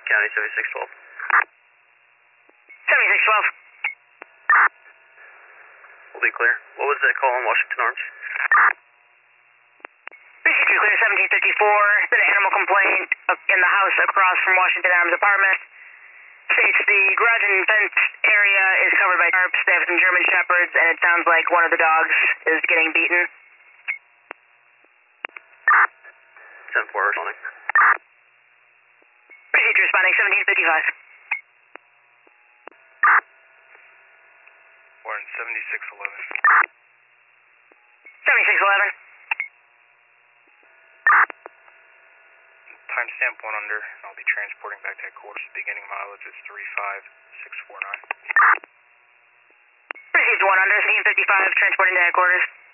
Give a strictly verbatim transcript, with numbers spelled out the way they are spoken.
County seventy-six twelve. seventy-six twelve. We'll be clear. What was that call on Washington Arms? Procedure clear seventeen fifty-four. Been an animal complaint in the house across from Washington Arms apartment. States the garage and fence area is covered by tarps. They have some German Shepherds, and it sounds like one of the dogs is getting beaten. ten four responding. Procedure responding seventeen fifty-five. Warren seventy-six eleven. seventy-six eleven. Timestamp one under. I'll be transporting back to headquarters. Beginning mileage is three five six four nine. Received one under, seventeen fifty-five, transporting to headquarters.